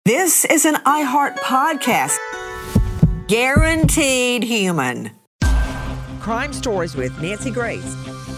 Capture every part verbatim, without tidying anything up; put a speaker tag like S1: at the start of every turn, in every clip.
S1: This is an iHeart podcast. Guaranteed human. Crime Stories with Nancy Grace.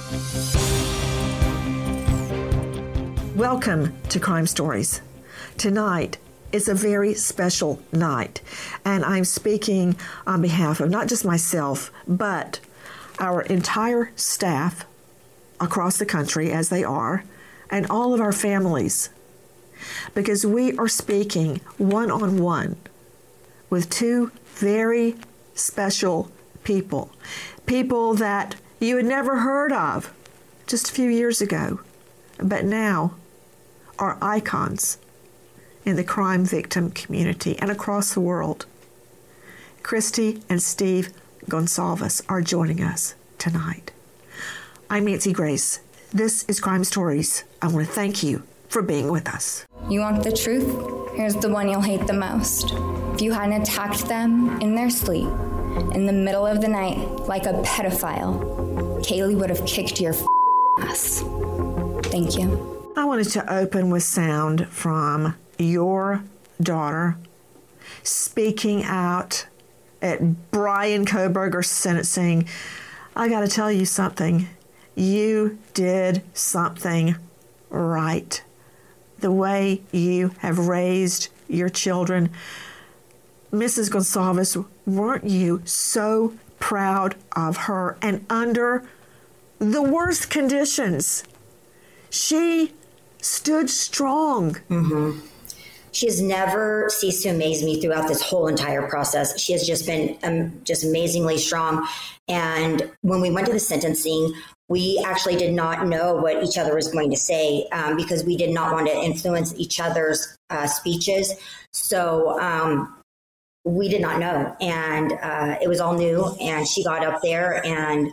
S2: Welcome to Crime Stories. Tonight is a very special night, and I'm speaking on behalf of not just myself, but our entire staff across the country, as they are, and all of our families, because we are speaking one-on-one with two very special people, people that you had never heard of just a few years ago, but now are icons in the crime victim community and across the world. Christy and Steve Gonsalves are joining us tonight. I'm Nancy Grace. This is Crime Stories. I want to thank you for being with us.
S3: You want the truth? Here's the one you'll hate the most. If you hadn't attacked them in their sleep, in the middle of the night, like a pedophile, Kaylee would have kicked your f- ass. Thank you.
S2: I wanted to open with sound from your daughter speaking out at Bryan Kohberger's sentencing. I got to tell you something. You did something right. The way you have raised your children. Missus Gonsalves, weren't you so proud of her? And under the worst conditions, she stood strong.
S4: Mm-hmm. She has never ceased to amaze me throughout this whole entire process. She has just been um, just amazingly strong. And when we went to the sentencing, we actually did not know what each other was going to say um, because we did not want to influence each other's uh, speeches. So um, we did not know. And uh, it was all new. And she got up there and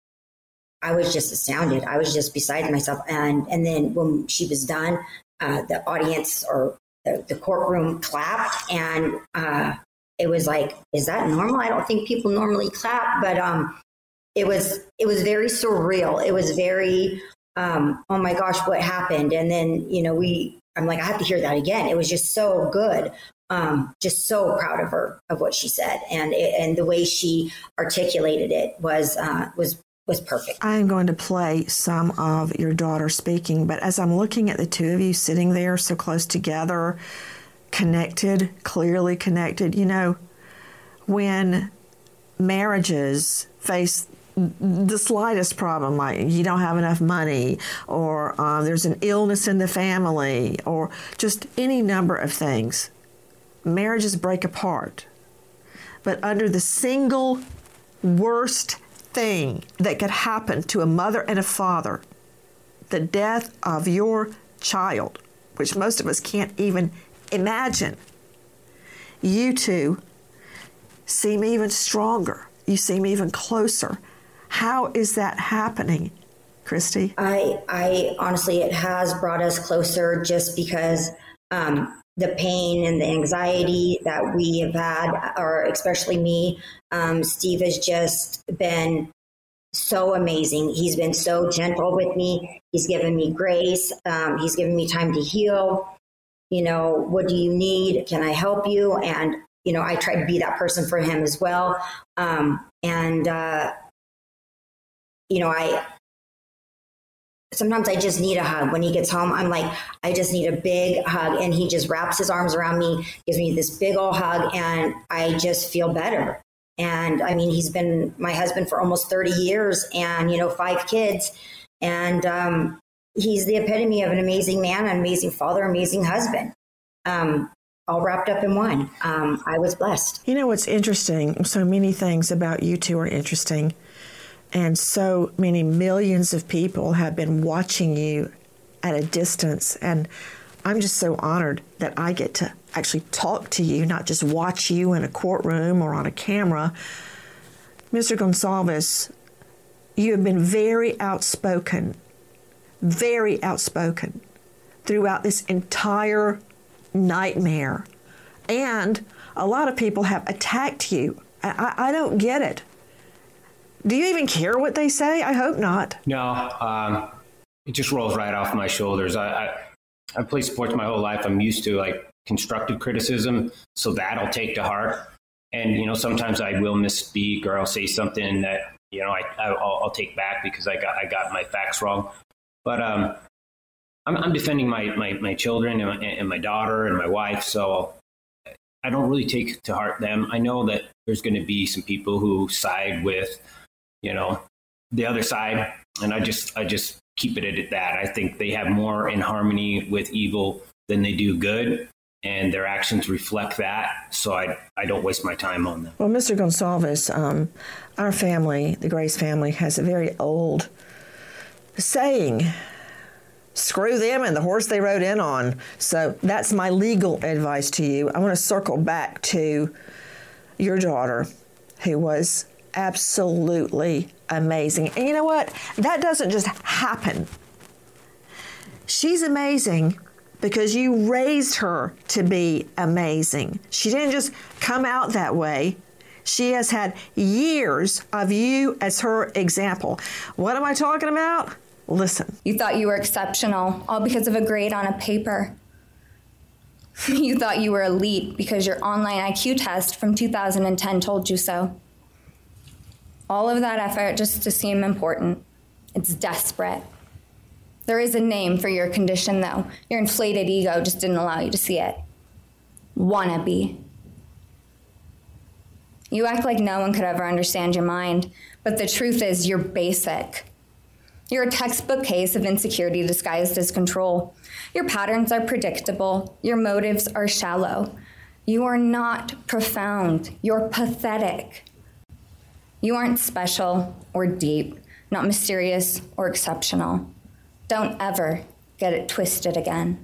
S4: I was just astounded. I was just beside myself. And, and then when she was done, uh, the audience or the, the courtroom clapped. And uh, it was like, is that normal? I don't think people normally clap. But um, it was it was very surreal. It was very, um, oh my gosh, what happened? And then, you know, we, I'm like, I have to hear that again. It was just so good. Um, just so proud of her, of what she said. And it, and the way she articulated it was uh, was was perfect.
S2: I'm going to play some of your daughter speaking, but as I'm looking at the two of you sitting there so close together, connected, clearly connected, you know, when marriages face the slightest problem, like you don't have enough money, or uh, there's an illness in the family, or just any number of things, marriages break apart. But under the single worst thing that could happen to a mother and a father, the death of your child, which most of us can't even imagine, you two seem even stronger. You seem even closer. How is that happening, Christy?
S4: I, I honestly, it has brought us closer just because um, the pain and the anxiety that we have had, or especially me, um, Steve has just been so amazing. He's been so gentle with me. He's given me grace. Um, he's given me time to heal. You know, what do you need? Can I help you? And, you know, I try to be that person for him as well. Um, and, uh, you know, I, sometimes I just need a hug. When he gets home, I'm like, I just need a big hug. And he just wraps his arms around me, gives me this big old hug, and I just feel better. And I mean, he's been my husband for almost thirty years and, you know, five kids. And um, he's the epitome of an amazing man, an amazing father, amazing husband, um, all wrapped up in one. Um, I was blessed.
S2: You know what's interesting? So many things about you two are interesting. And so many millions of people have been watching you at a distance. And I'm just so honored that I get to actually talk to you, not just watch you in a courtroom or on a camera. Mister Gonsalves, you have been very outspoken, very outspoken throughout this entire nightmare. And a lot of people have attacked you. I, I don't get it. Do you even care what they say? I hope not.
S5: No, um, it just rolls right off my shoulders. I, I, I've played sports my whole life. I'm used to like constructive criticism. So that I'll take to heart. And, you know, sometimes I will misspeak or I'll say something that, you know, I, I'll, I'll take back because I got I got my facts wrong. But um, I'm, I'm defending my, my, my children and my, and my daughter and my wife. So I don't really take to heart them. I know that there's going to be some people who side with, you know, the other side. And I just I just keep it at that. I think they have more in harmony with evil than they do good. And their actions reflect that. So I, I don't waste my time on them.
S2: Well, Mister Gonsalves, um, our family, the Grace family, has a very old saying, screw them and the horse they rode in on. So that's my legal advice to you. I want to circle back to your daughter, who was absolutely amazing. And you know what? That doesn't just happen. She's amazing because you raised her to be amazing. She didn't just come out that way. She has had years of you as her example. What am I talking about? Listen.
S3: You thought you were exceptional, all because of a grade on a paper. You thought you were elite because your online I Q test from two thousand ten told you so. All of that effort just to seem important. It's desperate. There is a name for your condition, though. Your inflated ego just didn't allow you to see it. Wannabe. You act like no one could ever understand your mind, but the truth is you're basic. You're a textbook case of insecurity disguised as control. Your patterns are predictable. Your motives are shallow. You are not profound. You're pathetic. You aren't special or deep, not mysterious or exceptional. Don't ever get it twisted again.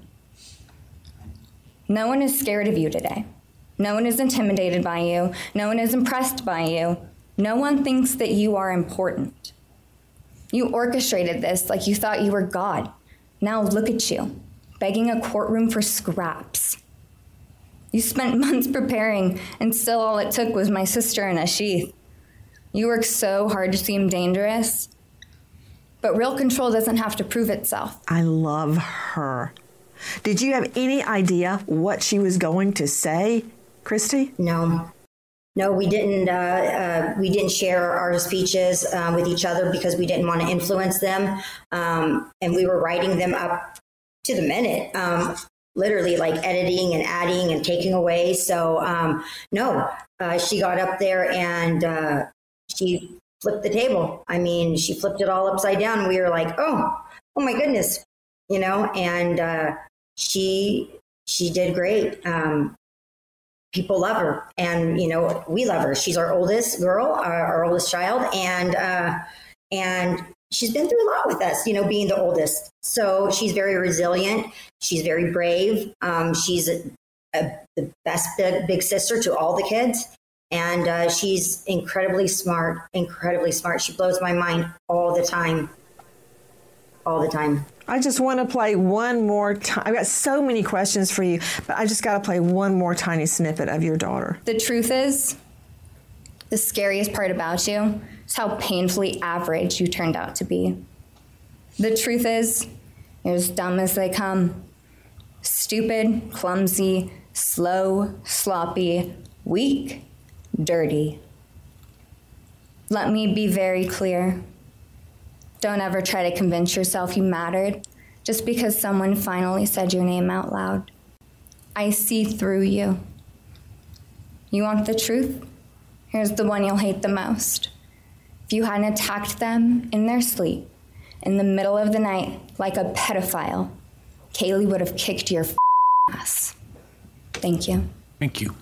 S3: No one is scared of you today. No one is intimidated by you. No one is impressed by you. No one thinks that you are important. You orchestrated this like you thought you were God. Now look at you, begging a courtroom for scraps. You spent months preparing, and still all it took was my sister in a sheath. You worked so hard to seem dangerous. But real control doesn't have to prove itself.
S2: I love her. Did you have any idea what she was going to say, Christy?
S4: No. No, we didn't. Uh, uh, we didn't share our speeches um, with each other because we didn't want to influence them, um, and we were writing them up to the minute, um, literally like editing and adding and taking away. So um, no, uh, she got up there and uh, she flipped the table. I mean, she flipped it all upside down. We were like, oh, oh my goodness, you know. And uh, she she did great. Um, People love her, and you know we love her. She's our oldest girl, our, our oldest child, and uh, and she's been through a lot with us. You know, being the oldest, so she's very resilient. She's very brave. Um, she's a, a, the best big, big sister to all the kids, and uh, she's incredibly smart. Incredibly smart. She blows my mind all the time. All the time.
S2: I just want to play one more time. I've got so many questions for you, but I just got to play one more tiny snippet of your daughter.
S3: The truth is, the scariest part about you is how painfully average you turned out to be. The truth is, you're as dumb as they come. Stupid, clumsy, slow, sloppy, weak, dirty. Let me be very clear. Don't ever try to convince yourself you mattered just because someone finally said your name out loud. I see through you. You want the truth? Here's the one you'll hate the most. If you hadn't attacked them in their sleep, in the middle of the night, like a pedophile, Kaylee would have kicked your ass. Thank you.
S6: Thank you.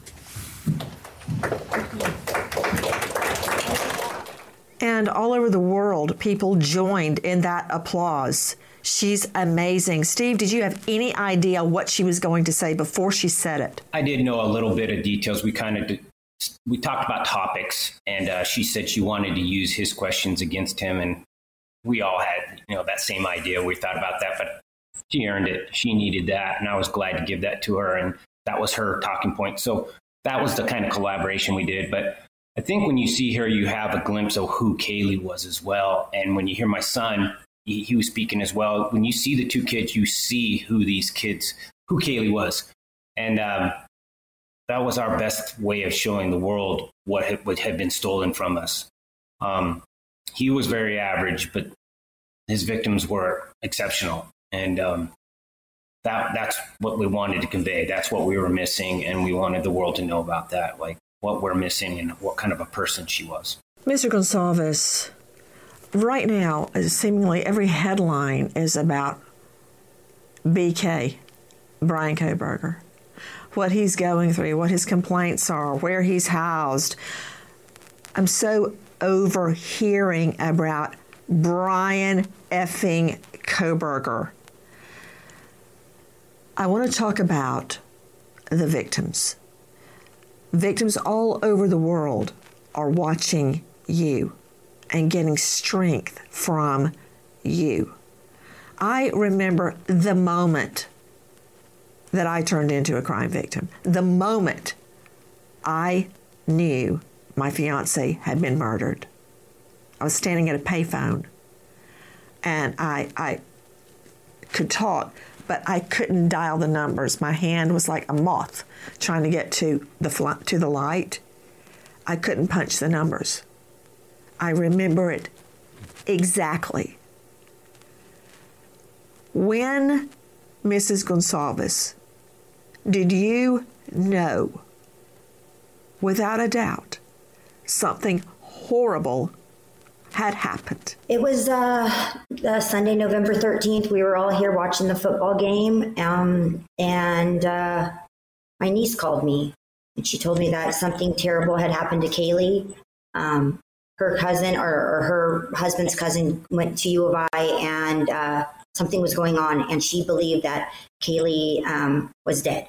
S2: And all over the world, people joined in that applause. She's amazing. Steve, did you have any idea what she was going to say before she said it?
S5: I did know a little bit of details. We kind of did, we talked about topics, and uh, she said she wanted to use his questions against him, and we all had, you know, that same idea. We thought about that, but she earned it. She needed that, and I was glad to give that to her, and that was her talking point. So that was the kind of collaboration we did. But I think when you see her, you have a glimpse of who Kaylee was as well. And when you hear my son, he, he was speaking as well. When you see the two kids, you see who these kids, who Kaylee was. And um, that was our best way of showing the world what had, what had been stolen from us. Um, he was very average, but his victims were exceptional. And um, that that's what we wanted to convey. That's what we were missing. And we wanted the world to know about that, like what we're missing and what kind of a person she was.
S2: Mister Gonsalves, right now, seemingly every headline is about B K, Bryan Kohberger, what he's going through, what his complaints are, where he's housed. I'm so overhearing about Bryan effing Kohberger. I want to talk about the victims. Victims all over the world are watching you and getting strength from you. I remember the moment that I turned into a crime victim, the moment I knew my fiance had been murdered. I was standing at a payphone, and I, I could talk, but I couldn't dial the numbers. My hand was like a moth trying to get to the fl- to the light. I couldn't punch the numbers. I remember it exactly. When, Missus Gonsalves, did you know, without a doubt, something horrible had happened?
S4: It was uh, uh, Sunday, November thirteenth. We were all here watching the football game, um, and uh, my niece called me, and she told me that something terrible had happened to Kaylee. Um, her cousin, or, or her husband's cousin, went to U of I, and uh, something was going on, and she believed that Kaylee um, was dead.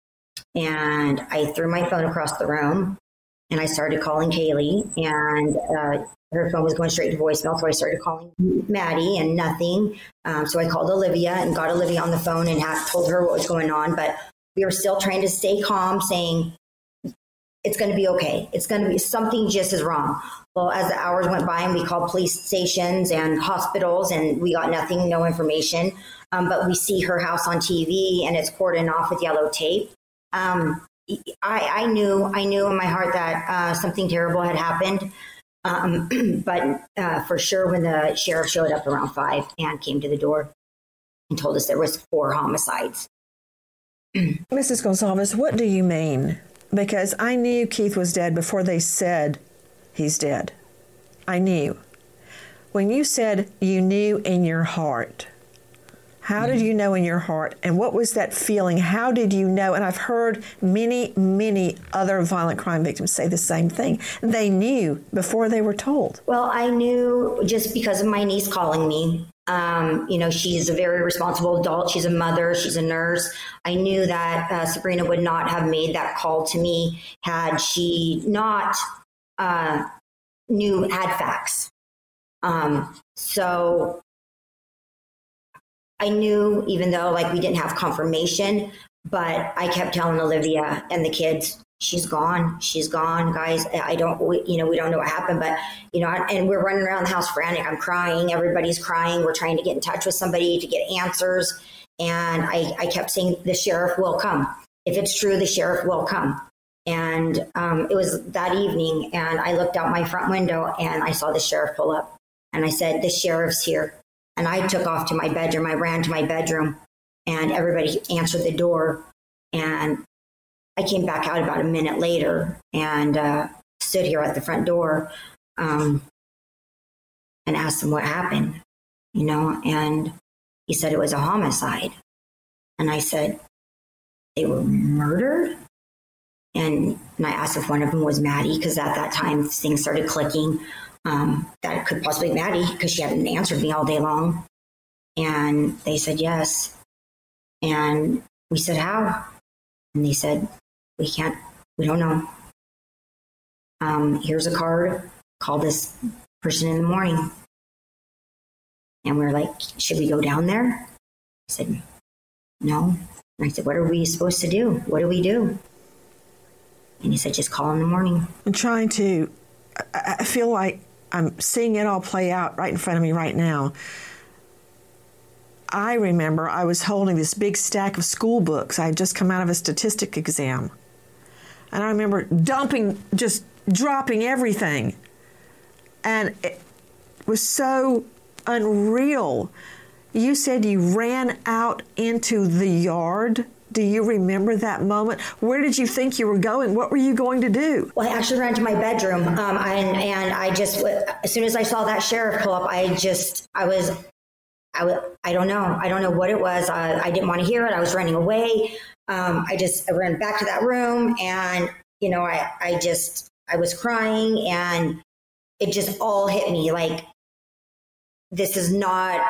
S4: And I threw my phone across the room, and I started calling Kaylee, and uh, her phone was going straight to voicemail, so I started calling Maddie, and nothing. Um, so I called Olivia and got Olivia on the phone and had, told her what was going on, but we were still trying to stay calm, saying, it's going to be okay. It's going to be, something just is wrong. Well, as the hours went by and we called police stations and hospitals, and we got nothing, no information. Um, but we see her house on T V, and it's cordoned off with yellow tape. Um, I, I knew, I knew in my heart that uh, something terrible had happened. Um, but uh, for sure, when the sheriff showed up around five and came to the door and told us there was four homicides.
S2: Missus Gonsalves, what do you mean? Because I knew Keith was dead before they said he's dead. I knew. When you said you knew in your heart, how did you know in your heart? And what was that feeling? How did you know? And I've heard many, many other violent crime victims say the same thing. They knew before they were told.
S4: Well, I knew just because of my niece calling me. Um, you know, she's a very responsible adult. She's a mother. She's a nurse. I knew that uh, Sabrina would not have made that call to me had she not uh, knew, had facts. Um, so I knew, even though like we didn't have confirmation, but I kept telling Olivia and the kids, she's gone. She's gone, guys. I don't, we, you know, we don't know what happened, but, you know, and we're running around the house frantic. I'm crying. Everybody's crying. We're trying to get in touch with somebody to get answers. And I, I kept saying, the sheriff will come. If it's true, the sheriff will come. And um, it was that evening, and I looked out my front window and I saw the sheriff pull up. And I said, the sheriff's here. And I took off to my bedroom. I ran to my bedroom, and everybody answered the door. And I came back out about a minute later and uh, stood here at the front door um, and asked him what happened, you know, and he said it was a homicide. And I said, they were murdered? And, and I asked if one of them was Maddie, because at that time things started clicking. Um, that could possibly be Maddie, because she hadn't answered me all day long. And they said yes. And we said, how? And they said, we can't, we don't know. Um, here's a card. Call this person in the morning. And we we're like, should we go down there? I said, no. And I said, what are we supposed to do? What do we do? And he said, just call in the morning.
S2: I'm trying to, I, I feel like I'm seeing it all play out right in front of me right now. I remember I was holding this big stack of school books. I had just come out of a statistic exam. And I remember dumping, just dropping everything. And it was so unreal. You said you ran out into the yard. Do you remember that moment? Where did you think you were going? What were you going to do?
S4: Well, I actually ran to my bedroom, um, and, and I just, as soon as I saw that sheriff pull up, I just, I was, I, was, I don't know. I don't know what it was. I, I didn't want to hear it. I was running away. Um, I just I ran back to that room, and, you know, I, I just, I was crying, and it just all hit me like, this is not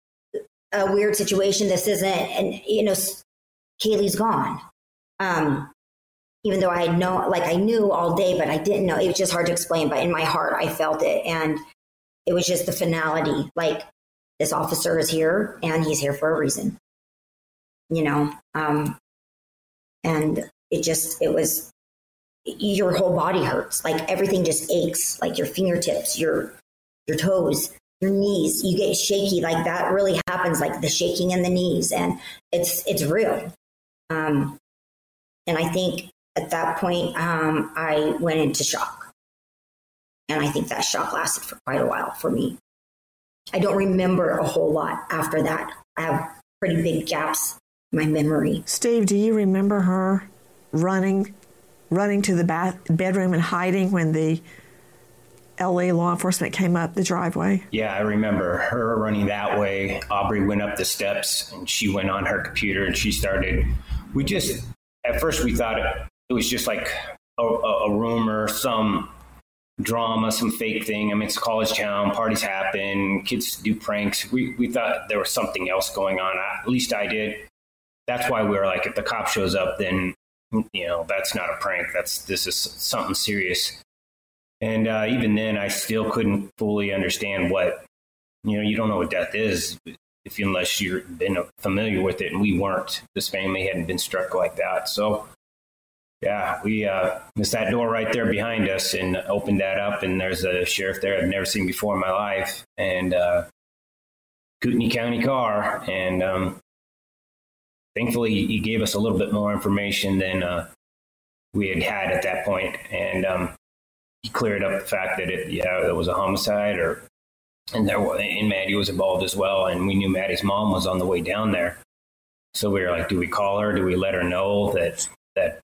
S4: a weird situation. This isn't, and, you know, Kaylee's gone. Um, even though I had no, like I knew all day, but I didn't know. It was just hard to explain, but in my heart, I felt it. And it was just the finality. Like, this officer is here, and he's here for a reason, you know? Um, and it just, it was, your whole body hurts. Like, everything just aches, like your fingertips, your, your toes, your knees, you get shaky. Like, that really happens, like the shaking in the knees, and it's, it's real. Um, and I think at that point, um, I went into shock. And I think that shock lasted for quite a while for me. I don't remember a whole lot after that. I have pretty big gaps in my memory.
S2: Steve, do you remember her running, running to the bath, bedroom and hiding when the L A law enforcement came up the driveway?
S5: Yeah, I remember her running that way. Aubrey went up the steps, and she went on her computer, and she started, we just, at first we thought it, it was just like a, a, a rumor, some drama, some fake thing. I mean, it's a college town, parties happen, kids do pranks. We we thought there was something else going on. At least I did. That's why we were like, if the cop shows up, then, you know, that's not a prank. That's, this is something serious. And uh, even then, I still couldn't fully understand what, you know, you don't know what death is if unless you've been familiar with it, and we weren't. This family hadn't been struck like that. So, yeah, we uh, it's that door right there behind us, and opened that up, and there's a sheriff there I've never seen before in my life, and uh, Kootenai County car, and um, thankfully he gave us a little bit more information than uh, we had had at that point, and um, he cleared up the fact that it, yeah, it was a homicide, or and there and Maddie was involved as well, and we knew Maddie's mom was on the way down there, so we were like, do we call her? Do we let her know that that?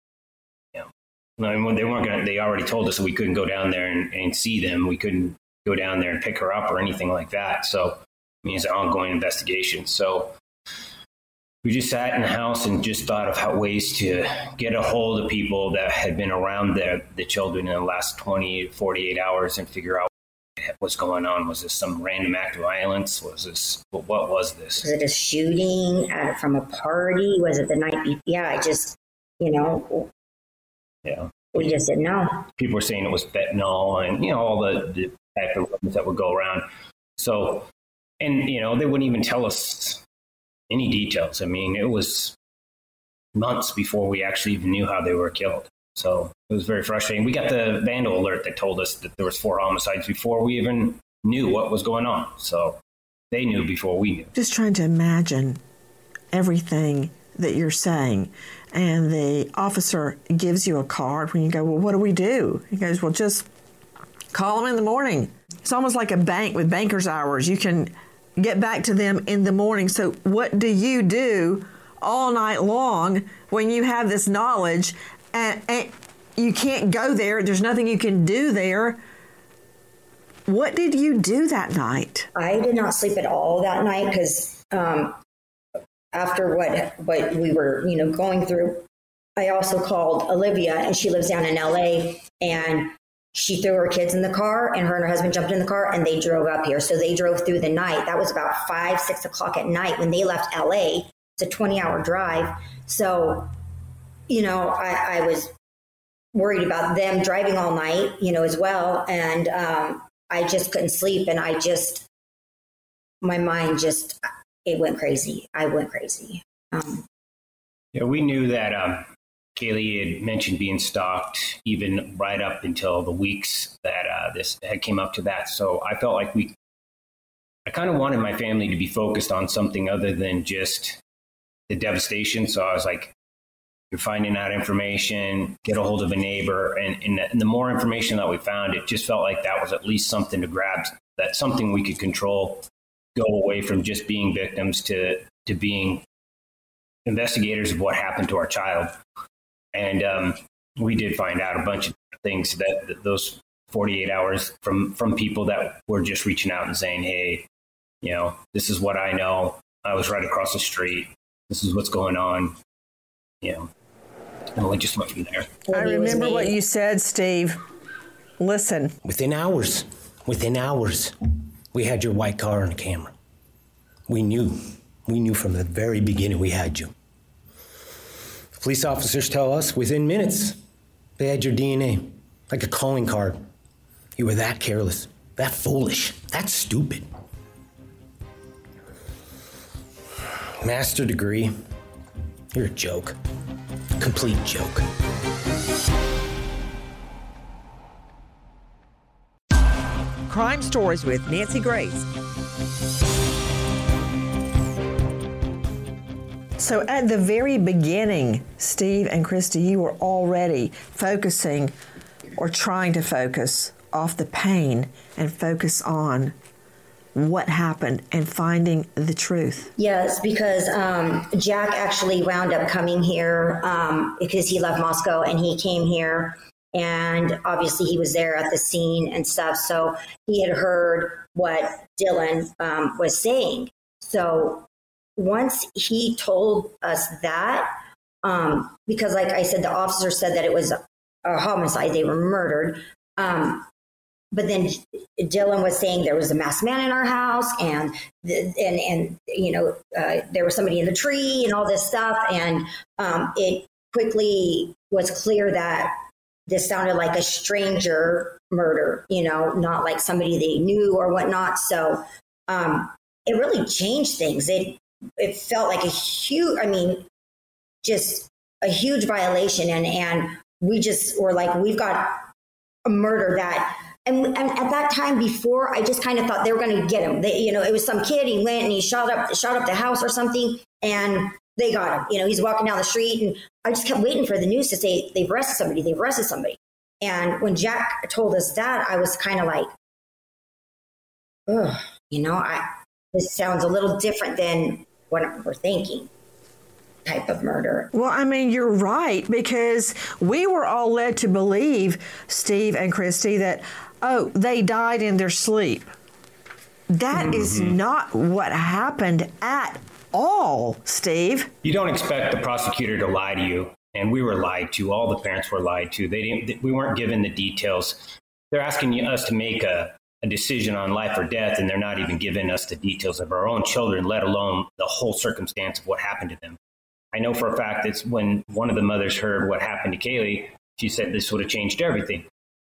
S5: I mean, they weren't going to, they already told us that we couldn't go down there and, and see them. We couldn't go down there and pick her up or anything like that. So it means an ongoing investigation. So we just sat in the house and just thought of how ways to get a hold of people that had been around the, the children in the last twenty, forty-eight hours and figure out what's going on. Was this some random act of violence? Was this, what was this?
S4: Was it a shooting uh, from a party? Was it the night before? Yeah, I just, you know.
S5: Yeah.
S4: We just didn't know.
S5: People were saying it was fentanyl and, you know, all the, the type of rumors that would go around. So, and, you know, they wouldn't even tell us any details. I mean, it was months before we actually even knew how they were killed. So it was very frustrating. We got the vandal alert that told us that there was four homicides before we even knew what was going on. So they knew before we knew.
S2: Just trying to imagine everything that you're saying. And the officer gives you a card when you go, well, what do we do? He goes, well, just call them in the morning. It's almost like a bank with banker's hours. You can get back to them in the morning. So what do you do all night long when you have this knowledge and, and you can't go there? There's nothing you can do there. What did you do that night?
S4: I did not sleep at all that night because um, after what what we were, you know, going through, I also called Olivia, and she lives down in L A, and she threw her kids in the car, and her and her husband jumped in the car, and they drove up here. So they drove through the night. That was about five, six o'clock at night when they left L A. It's a twenty-hour drive. So, you know, I, I was worried about them driving all night, you know, as well. And um, I just couldn't sleep, and I just, my mind just, it went crazy. I went crazy. Um,
S5: yeah, we knew that um, Kaylee had mentioned being stalked even right up until the weeks that uh, this had came up to that. So I felt like we, I kind of wanted my family to be focused on something other than just the devastation. So I was like, you're finding out information, get a hold of a neighbor. And, and, the, and the more information that we found, it just felt like that was at least something to grab, that something we could control, go away from just being victims to, to being investigators of what happened to our child. And um, we did find out a bunch of things that, that those forty-eight hours from, from people that were just reaching out and saying, hey, you know, this is what I know. I was right across the street. This is what's going on. You know, and we just went from there.
S2: I remember what you said, Steve. Listen.
S6: Within hours, within hours, we had your white car on camera. We knew. We knew from the very beginning we had you. Police officers tell us within minutes they had your D N A, like a calling card. You were that careless, that foolish, that stupid. Master degree, you're a joke. Complete joke.
S1: Crime Stories with Nancy Grace.
S2: So at the very beginning, Steve and Christy, you were already focusing or trying to focus off the pain and focus on what happened and finding the truth.
S4: Yes, because um, Jack actually wound up coming here um, because he left Moscow and he came here. And obviously he was there at the scene and stuff. So he had heard what Dylan um, was saying. So once he told us that, um, because like I said, the officer said that it was a homicide, they were murdered. Um, but then Dylan was saying there was a masked man in our house, and and and you know uh, there was somebody in the tree and all this stuff, and um, it quickly was clear that this sounded like a stranger murder, you know, not like somebody they knew or whatnot. So um, it really changed things. It it felt like a huge, I mean, just a huge violation, and and we just were like, we've got a murder that. And, and at that time before, I just kind of thought they were going to get him. They, you know, it was some kid. He went and he shot up, shot up the house or something, and they got him. You know, he's walking down the street, and I just kept waiting for the news to say they've arrested somebody. They've arrested somebody. And when Jack told us that, I was kind of like, ugh, you know, I this sounds a little different than what we're thinking. Type of murder.
S2: Well, I mean, you're right, because we were all led to believe, Steve and Christy, that, oh, they died in their sleep. That mm-hmm. is not what happened at all, Steve.
S5: You don't expect the prosecutor to lie to you, and we were lied to. All the parents were lied to. They didn't. We weren't given the details. They're asking us to make a, a decision on life or death, and they're not even giving us the details of our own children, let alone the whole circumstance of what happened to them. I know for a fact it's when one of the mothers heard what happened to Kaylee, she said this would have changed everything.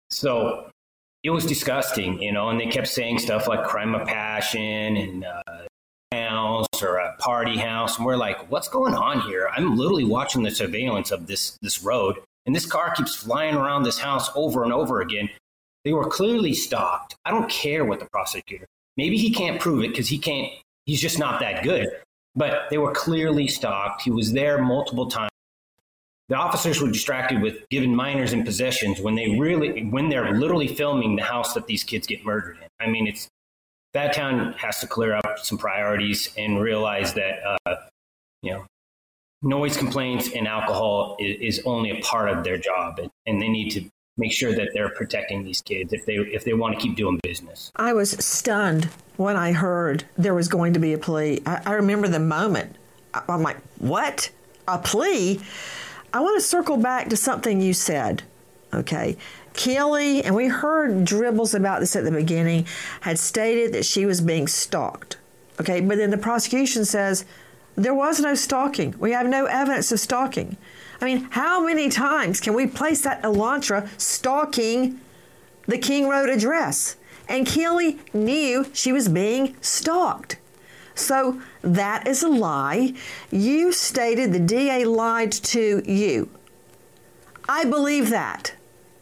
S5: So it was disgusting, you know, and they kept saying stuff like crime of passion and uh, house or a party house. And we're like, what's going on here? I'm literally watching the surveillance of this, this road, and this car keeps flying around this house over and over again. They were clearly stalked. I don't care what the prosecutor, maybe he can't prove it because he can't, he's just not that good. But they were clearly stalked. He was there multiple times. The officers were distracted with giving minors in possessions when they really, when they're literally filming the house that these kids get murdered in. I mean, it's that town has to clear up some priorities and realize that, uh, you know, noise complaints and alcohol is, is only a part of their job, and, and they need to make sure that they're protecting these kids if they if they want to keep doing business.
S2: I was stunned when I heard there was going to be a plea. I, I remember the moment. I'm like, what? A plea? I want to circle back to something you said, okay? Kelly, and we heard dribbles about this at the beginning, had stated that she was being stalked, okay? But then the prosecution says there was no stalking. We have no evidence of stalking. I mean, how many times can we place that Elantra stalking the King Road address? And Kelly knew she was being stalked. So that is a lie. You stated the D A lied to you. I believe that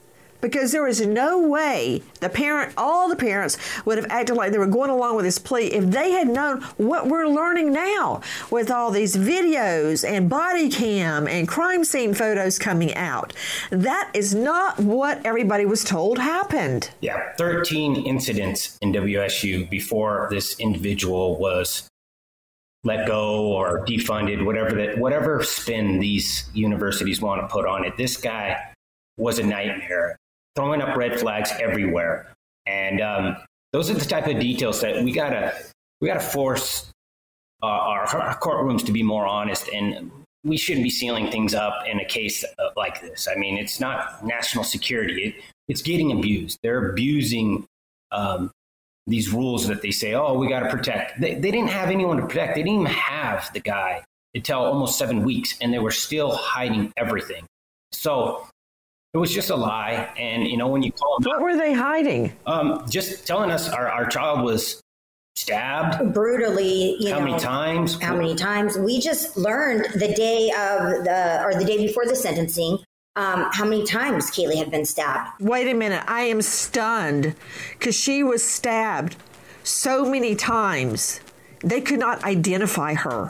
S2: because there is no way the parent, all the parents would have acted like they were going along with this plea if they had known what we're learning now with all these videos and body cam and crime scene photos coming out. That is not what everybody was told happened.
S5: Yeah, thirteen incidents in W S U before this individual was let go or defunded, whatever that, whatever spin these universities want to put on it. This guy was a nightmare, throwing up red flags everywhere. And um, those are the type of details that we gotta we gotta force uh, our, our courtrooms to be more honest. And we shouldn't be sealing things up in a case like this. I mean, it's not national security. It, it's getting abused. They're abusing um, these rules that they say, oh, we got to protect. They, they didn't have anyone to protect. They didn't even have the guy until almost seven weeks, and they were still hiding everything. So it was just a lie. And, you know, when you call them,
S2: what were they hiding?
S5: Um, just telling us our, our child was stabbed
S4: brutally. You
S5: how
S4: know,
S5: many times?
S4: How many times? We just learned the day of the, or the day before the sentencing, um, how many times Kaylee had been stabbed.
S2: Wait a minute. I am stunned because she was stabbed so many times. They could not identify her.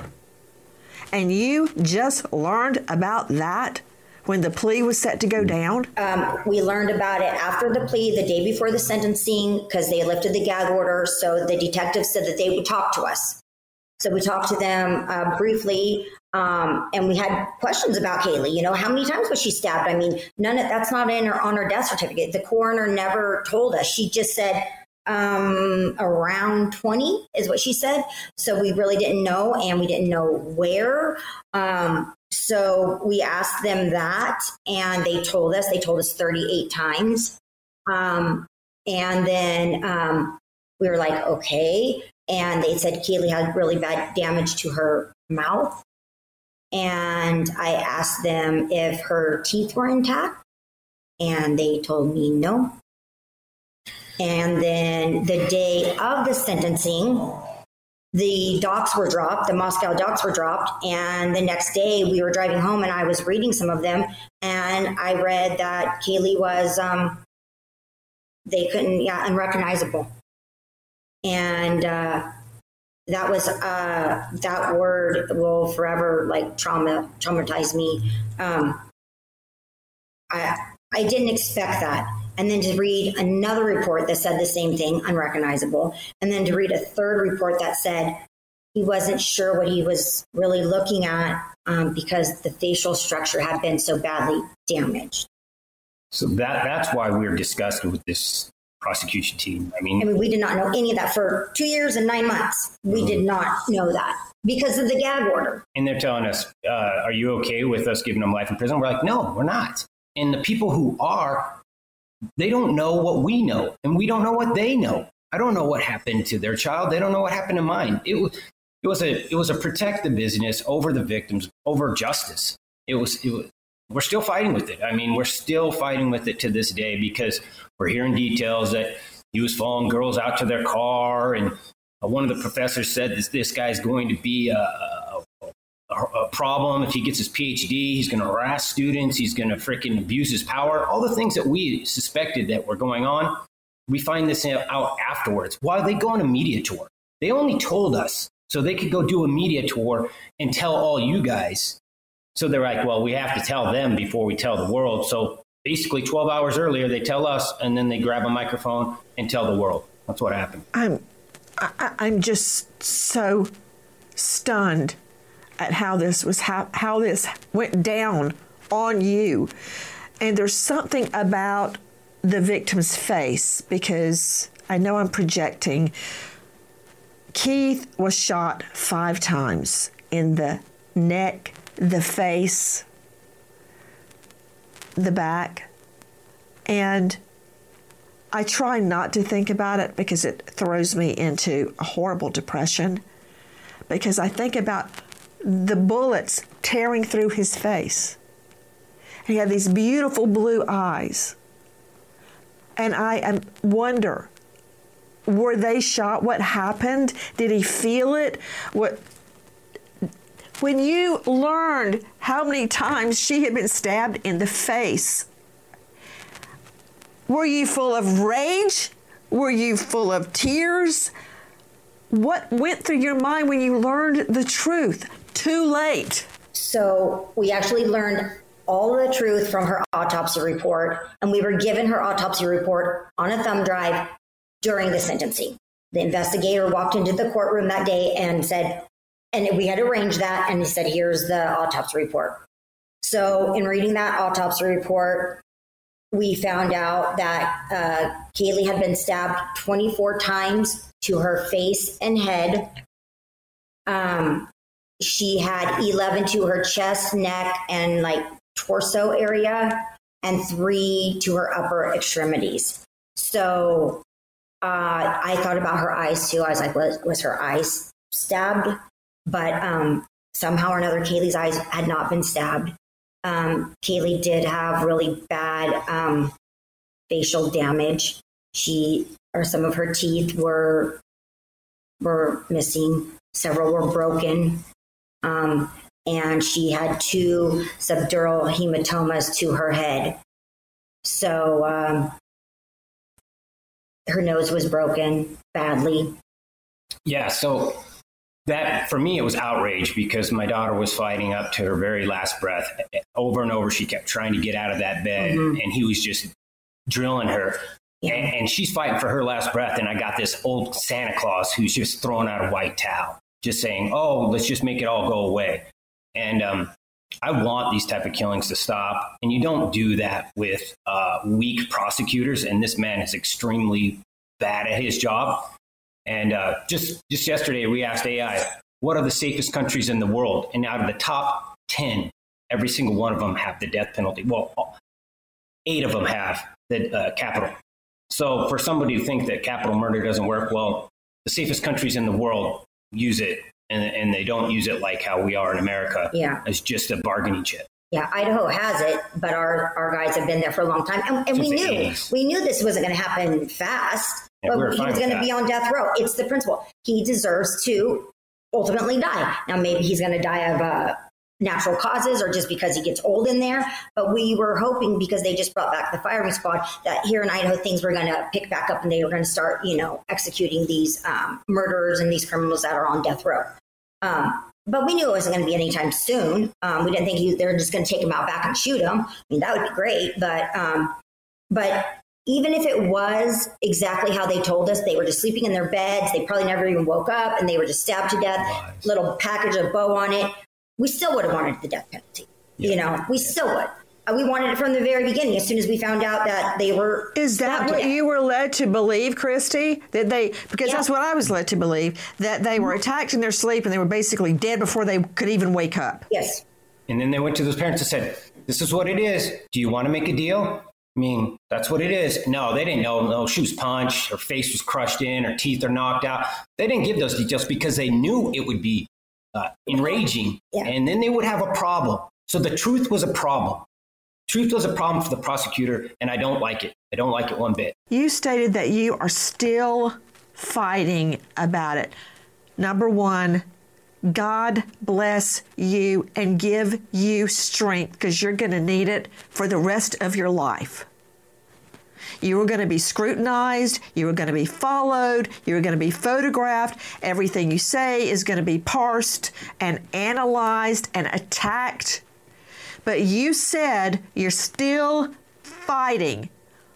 S2: And you just learned about that when the plea was set to go down?
S4: Um, we learned about it after the plea, the day before the sentencing, because they lifted the gag order. So the detectives said that they would talk to us. So we talked to them uh, briefly, um, and we had questions about Kaylee. You know, how many times was she stabbed? I mean, none of that's not in her on her death certificate. The coroner never told us. She just said um, around twenty is what she said. So we really didn't know, and we didn't know where. Um, so we asked them that, and they told us. They told us thirty-eight times, um, and then um, we were like, okay. And they said Kaylee had really bad damage to her mouth. And I asked them if her teeth were intact, and they told me no. And then the day of the sentencing, the docs were dropped, the Moscow docs were dropped. And the next day we were driving home, and I was reading some of them, and I read that Kaylee was, um, they couldn't, yeah, unrecognizable. And uh, that was, uh, that word will forever like trauma, traumatize me. Um, I, I didn't expect that. And then to read another report that said the same thing, unrecognizable. And then to read a third report that said he wasn't sure what he was really looking at um, because the facial structure had been so badly damaged.
S5: So that that's why we're disgusted with this prosecution team. I mean,
S4: I mean, we did not know any of that for two years and nine months. We mm-hmm. did not know that because of the gag order.
S5: And they're telling us, uh, are you okay with us giving them life in prison? We're like, no, we're not. And the people who are, they don't know what we know, and we don't know what they know. I don't know what happened to their child. They don't know what happened to mine. It was, it was a, it was a protect the business over the victims, over justice. It was, it was, we're still fighting with it. I mean, we're still fighting with it to this day because we're hearing details that he was following girls out to their car. And one of the professors said this, this guy's going to be a, a, a problem. If he gets his P H D, he's going to harass students. He's going to freaking abuse his power. All the things that we suspected that were going on, we find this out afterwards. Why are they going on a media tour? They only told us so they could go do a media tour and tell all you guys. So they're like, well, we have to tell them before we tell the world. So basically twelve hours earlier, they tell us, and then they grab a microphone and tell the world. That's what happened.
S2: I'm, I, I'm just so stunned at how this was, how, how this went down on you. And there's something about the victim's face, because I know I'm projecting. Keith was shot five times in the neck, the face, the back. And I try not to think about it because it throws me into a horrible depression, because I think about the bullets tearing through his face. He had these beautiful blue eyes. And I um, wonder, were they shot? What happened? Did he feel it? What? When you learned how many times she had been stabbed in the face, Were you full of rage? Were you full of tears? What went through your mind when you learned the truth? Too late.
S4: So we actually learned all of the truth from her autopsy report, and we were given her autopsy report on a thumb drive during the sentencing. The investigator walked into the courtroom that day and said, and we had arranged that, and he said, here's the autopsy report. So in reading that autopsy report, we found out that uh, Kaylee had been stabbed twenty-four times to her face and head. Um, she had eleven to her chest, neck, and like torso area, and three to her upper extremities. So uh, I thought about her eyes too. I was like, was, was her eyes stabbed? But um, somehow or another, Kaylee's eyes had not been stabbed. Um, Kaylee did have really bad um, facial damage. She, or some of her teeth were were missing. Several were broken. Um, and she had two subdural hematomas to her head. So um, her nose was broken badly.
S5: Yeah, so that, for me, it was outrage because my daughter was fighting up to her very last breath. Over and over, she kept trying to get out of that bed, mm-hmm. and he was just drilling her. Yeah. And, and she's fighting for her last breath, and I got this old Santa Claus who's just throwing out a white towel, just saying, oh, let's just make it all go away. And um, I want these type of killings to stop, and you don't do that with uh, weak prosecutors, and this man is extremely bad at his job. And uh, just, just yesterday, we asked A I, what are the safest countries in the world? And out of the top ten, every single one of them have the death penalty. Well, eight of them have the uh, capital. So for somebody to think that capital murder doesn't work, well, the safest countries in the world use it, and, and they don't use it like how we are in America.
S4: Yeah.
S5: It's just a bargaining chip.
S4: Yeah, Idaho has it, but our, our guys have been there for a long time. And, and we knew eighties. We knew this wasn't going to happen fast, yeah, but we he was going to be on death row. It's the principle. He deserves to ultimately die. Now, maybe he's going to die of uh, natural causes or just because he gets old in there. But we were hoping, because they just brought back the firing squad, that here in Idaho, things were going to pick back up and they were going to start, you know, executing these um, murderers and these criminals that are on death row. Um, But we knew it wasn't going to be anytime soon. Um, we didn't think he, they were just going to take him out back and shoot him. I mean, that would be great. But um, but even if it was exactly how they told us, they were just sleeping in their beds. They probably never even woke up, and they were just stabbed to death. Nice. Little package of bow on it. We still would have wanted the death penalty. Yeah. You know, we still would. We wanted it from the very beginning. As soon as we found out that they were.
S2: Is that what you were led to believe, Christy? That they, because yeah. that's what I was led to believe, that they were attacked in their sleep and they were basically dead before they could even wake up.
S4: Yes.
S5: And then they went to those parents and said, this is what it is. Do you want to make a deal? I mean, that's what it is. No, they didn't know. No, she was punched. Her face was crushed in. Her teeth are knocked out. They didn't give those details because they knew it would be uh, enraging. Yeah. And then they would have a problem. So the truth was a problem. Truth was a problem for the prosecutor, and I don't like it. I don't like it one bit.
S2: You stated that you are still fighting about it. Number one, God bless you and give you strength, because you're going to need it for the rest of your life. You are going to be scrutinized. You are going to be followed. You are going to be photographed. Everything you say is going to be parsed and analyzed and attacked. But you said you're still fighting.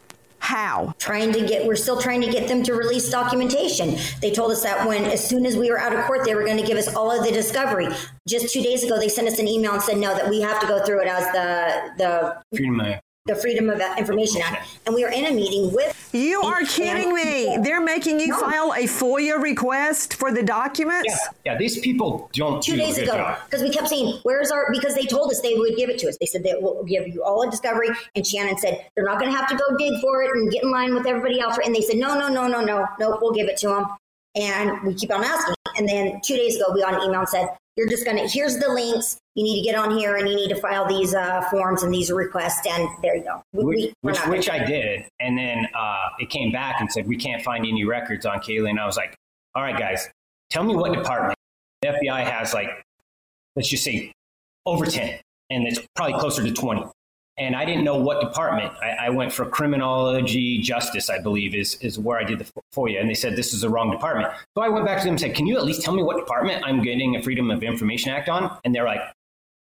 S2: How?
S4: Trying to get, we're still trying to get them to release documentation. They told us that when, as soon as we were out of court, they were going to give us all of the discovery. Just two days ago, they sent us an email and said, no, that we have to go through it as the, the,
S5: Freedom of,
S4: the Freedom of Information Act. And we were in a meeting with.
S2: You are kidding me. They're making you no. file a FOIA request for the documents?
S5: Yeah, yeah, these people don't
S4: Two
S5: do
S4: days
S5: a good
S4: ago, because we kept saying, where's our, because they told us they would give it to us. They said they will give you all a discovery. And Shannon said, they're not going to have to go dig for it and get in line with everybody else. And they said, no, no, no, no, no, no, we'll give it to them. And we keep on asking. And then two days ago, we got an email and said, you're just going to, here's the links. You need to get on here and you need to file these uh, forms and these requests. And there you go. We,
S5: which which, which I did. And then uh, it came back and said, we can't find any records on Kaylee. And I was like, all right, guys, tell me what department. The F B I has, like, let's just say over ten. And it's probably closer to twenty. and I didn't know what department. I, I went for criminology justice, I believe, is, is where I did the FOIA. And they said, this is the wrong department. So I went back to them and said, can you at least tell me what department I'm getting a Freedom of Information Act on? And they're like,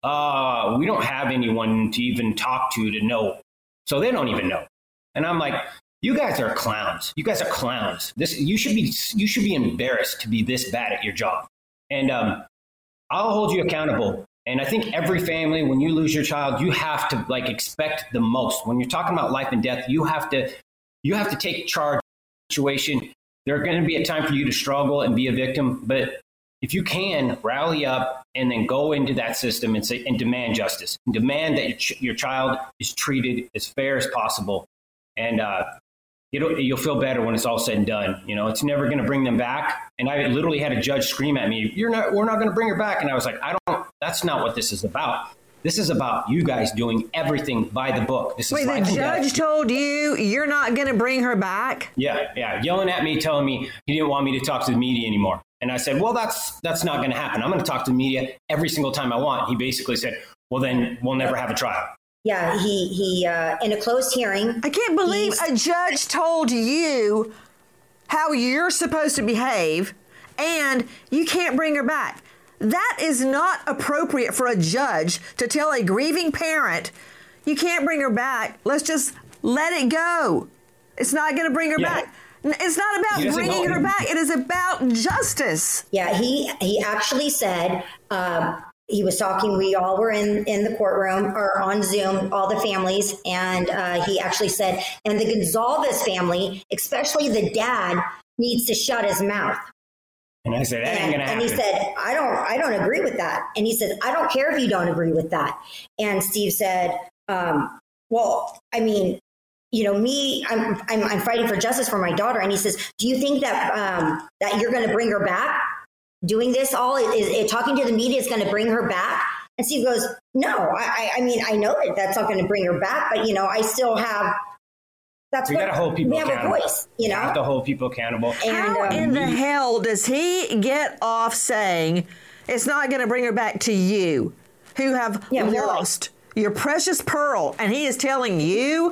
S5: uh, we don't have anyone to even talk to to know. So they don't even know. And I'm like, you guys are clowns. You guys are clowns. This you should be you should be embarrassed to be this bad at your job. And um, I'll hold you accountable. And I think every family, when you lose your child, you have to like expect the most. When you're talking about life and death, you have to you have to take charge of the situation. There are going to be a time for you to struggle and be a victim, but if you can rally up and then go into that system and say and demand justice, and demand that your, ch- your child is treated as fair as possible, and uh, It'll, you'll feel better when it's all said and done. You know, it's never going to bring them back. And I literally had a judge scream at me, "You're not, we're not going to bring her back." And I was like, I don't, that's not what this is about. This is about you guys doing everything by the book. This
S2: Wait,
S5: is
S2: the judge told you you're not going to bring her back?
S5: Yeah, yeah. Yelling at me, telling me he didn't want me to talk to the media anymore. And I said, well, that's, that's not going to happen. I'm going to talk to the media every single time I want. He basically said, well, then we'll never have a trial.
S4: Yeah, he, he uh, in a closed hearing.
S2: I can't believe a judge told you how you're supposed to behave and you can't bring her back. That is not appropriate for a judge to tell a grieving parent, you can't bring her back. Let's just let it go. It's not going to bring her
S5: Yeah.
S2: back. It's not about bringing
S5: know.
S2: her back. It is about justice.
S4: Yeah, he he actually said, um, he was talking, we all were in, in the courtroom or on Zoom, all the families. And uh, he actually said, and the Gonzalez family, especially the dad, needs to shut his mouth.
S5: And I said, that ain't
S4: And,
S5: going to
S4: and
S5: happen.
S4: he said, I don't, I don't agree with that. And he said, I don't care if you don't agree with that. And Steve said, um, well, I mean, you know, me, I'm, I'm, I'm fighting for justice for my daughter. And he says, do you think that, um, that you're going to bring her back? Doing this all is, is talking to the media is going to bring her back? And Steve goes, no, I, I mean, I know that that's not going to bring her back, but you know, I still have, that's
S5: we
S4: what
S5: got to hold people
S4: we have
S5: accountable.
S4: a voice, you know,
S5: We have to hold people accountable.
S4: and
S2: How
S4: um,
S2: in the hell does he get off saying it's not going to bring her back to you who have
S4: Yeah, you're
S2: lost your precious pearl, and he is telling you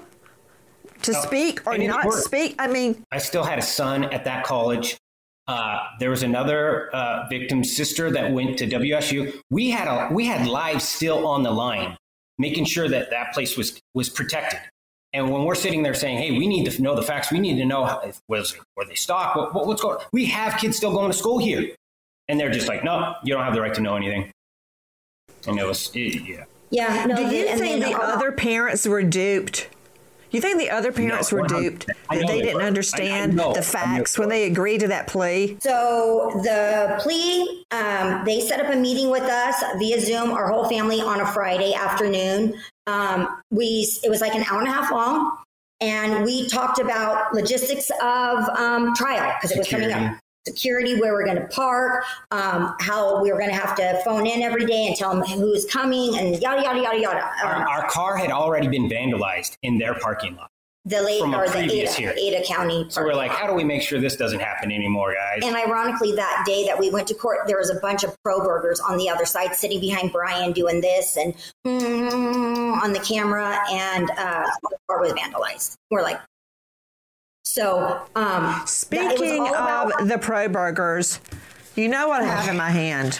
S2: to
S5: No,
S2: speak or
S5: and it
S2: not
S5: worked.
S2: speak? I mean,
S5: I still had a son at that college. Uh, there was another uh, victim's sister that went to W S U. We had a we had lives still on the line, making sure that that place was was protected. And when we're sitting there saying, "Hey, we need to know the facts. We need to know how, was were they stalked? What, what, what's going on?" We have kids still going to school here, and they're just like, "No, you don't have the right to know anything." And it was, it, yeah.
S4: yeah, no,
S2: do you
S4: and
S2: think
S4: then,
S2: the
S4: uh,
S2: other parents were duped? You think the other parents
S5: No,
S2: were
S5: one hundred
S2: duped?
S5: percent. I
S2: That
S5: know
S2: they
S5: they
S2: didn't
S5: were. I- I
S2: understand
S5: know.
S2: the
S5: I
S2: facts
S5: know.
S2: when they agreed to that plea?
S4: So the plea, um, they set up a meeting with us via Zoom, our whole family, on a Friday afternoon. Um, we it was like an hour and a half long, and we talked about logistics of um, trial because it was coming up.
S5: Security.
S4: Security, where we're going to park, um, how we were going to have to phone in every day and tell them who's coming, and yada yada yada yada.
S5: Our,
S4: Um,
S5: our car had already been vandalized in their parking lot.
S4: the late
S5: from a
S4: or the
S5: previous
S4: Ada,
S5: hearing.
S4: Ada County.
S5: So we're like, how do we make sure this doesn't happen anymore, guys?
S4: And ironically, that day that we went to court, there was a bunch of pro burgers on the other side sitting behind Brian doing this and mm, on the camera, and uh, the car was vandalized. We're like, so um, that- it was
S2: Speaking
S4: all about-
S2: of the pro burgers, you know what I have in my hand?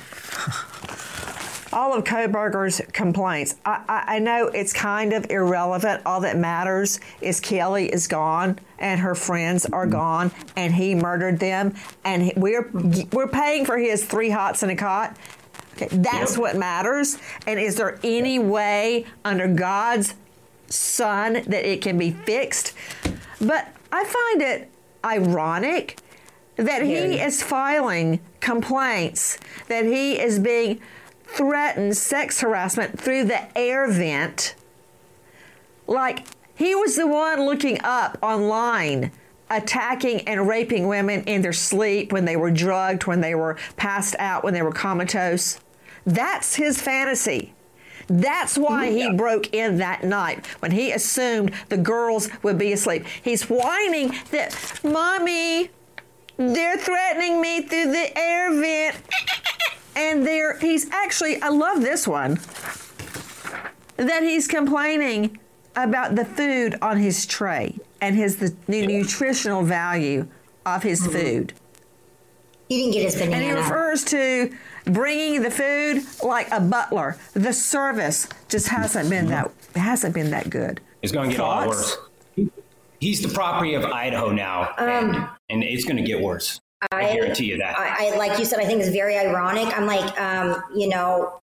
S2: All of Kohberger's complaints. I, I, I know it's kind of irrelevant. All that matters is Kelly is gone and her friends are gone, and he murdered them, and he- we're we're paying for his three hots and a cot. Okay, that's
S5: Yep.
S2: what matters. And is there any way under God's son that it can be fixed? But I find it ironic that he is filing complaints, that he is being threatened sex harassment through the air vent. Like, he was the one looking up online, attacking and raping women in their sleep, when they were drugged, when they were passed out, when they were comatose. That's his fantasy. That's why he broke in that night, when he assumed the girls would be asleep. He's whining that, Mommy, they're threatening me through the air vent. And they're, he's actually, I love this one, that he's complaining about the food on his tray and his the, the nutritional value of his mm-hmm. food.
S4: He didn't get his banana.
S2: And he refers to bringing the food like a butler. The service just hasn't been that hasn't been that good.
S5: It's going to get Thoughts? a lot worse. He's the property of Idaho now, um, and, and it's going to get worse. I, I guarantee you that.
S4: I, I, like you said, I think it's very ironic. I'm like, um, you know,